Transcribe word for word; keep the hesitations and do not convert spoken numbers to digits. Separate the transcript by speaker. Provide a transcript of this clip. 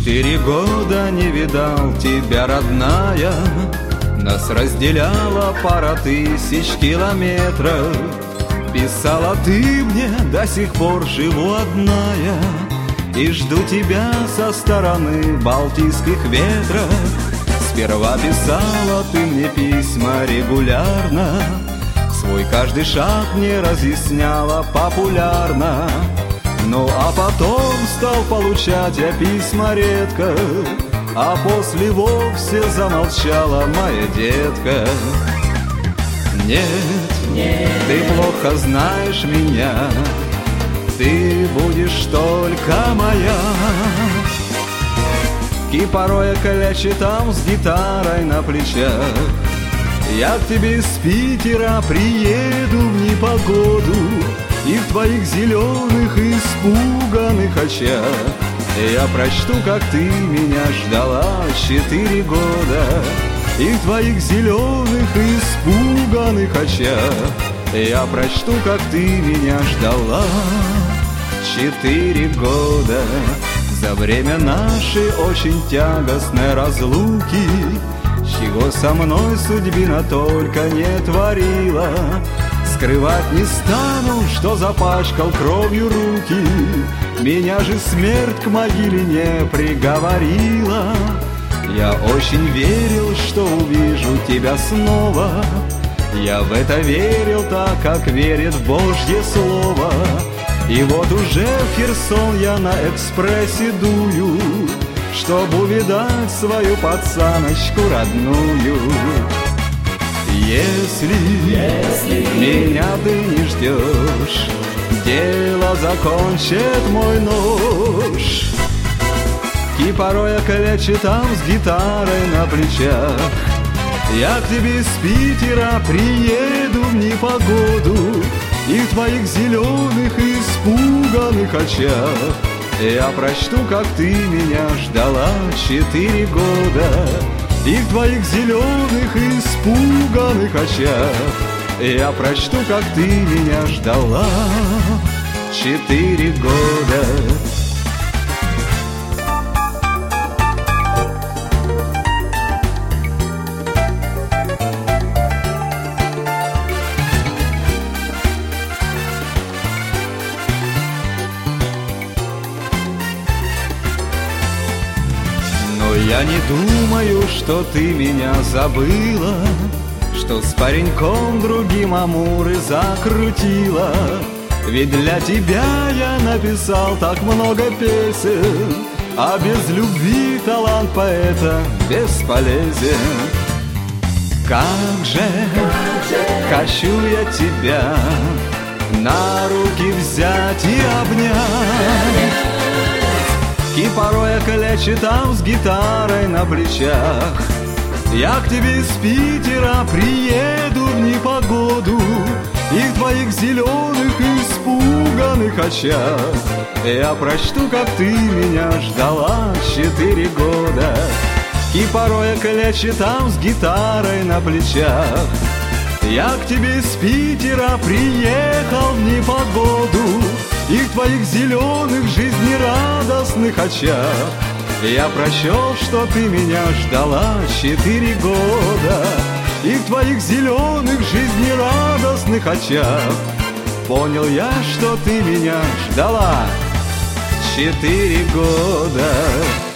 Speaker 1: Четыре года не видал тебя, родная. Нас разделяла пара тысяч километров. Писала ты мне, до сих пор живу одна я, и жду тебя со стороны балтийских ветров. Сперва писала ты мне письма регулярно, свой каждый шаг мне разъясняла популярно. Ну а потом стал получать я письма редко, а после вовсе замолчала моя детка. Нет, нет, ты плохо знаешь меня, ты будешь только моя. И порой я калячи там с гитарой на плечах, я к тебе из Питера приеду в непогоду, и в твоих зеленых испуганных очах я прочту, как ты меня ждала четыре года. И в твоих зеленых испуганных очах я прочту, как ты меня ждала четыре года. За время нашей очень тягостной разлуки, чего со мной судьбина только не творила, скрывать не стану, что запачкал кровью руки. Меня же смерть к могиле не приговорила. Я очень верил, что увижу тебя снова. Я в это верил так, как верит в Божье Слово. И вот уже в Херсон я на экспрессе дую, чтоб увидать свою пацаночку родную. Если, Если меня ты не ждешь, дело закончит мой нож. И порой я калячи там с гитарой на плечах, я к тебе из Питера приеду в непогоду, и в твоих зеленых испуганных очах я прочту, как ты меня ждала четыре года. И в твоих зеленых испуганных очах я прочту, как ты меня ждала четыре года. Я не думаю, что ты меня забыла, что с пареньком другим амуры закрутила. Ведь для тебя я написал так много песен, а без любви талант поэта бесполезен. Как же, как же хочу я тебя на руки взять и обнять. И порой я калячи там с гитарой на плечах, я к тебе из Питера приеду в непогоду, и в твоих зеленых испуганных очах я прочту, как ты меня ждала четыре года. И порой я калячи там с гитарой на плечах, я к тебе из Питера приехал в непогоду, и в твоих зеленых жизнерадостных очах я прочел, что ты меня ждала четыре года. И в твоих зеленых жизнерадостных очах понял я, что ты меня ждала четыре года.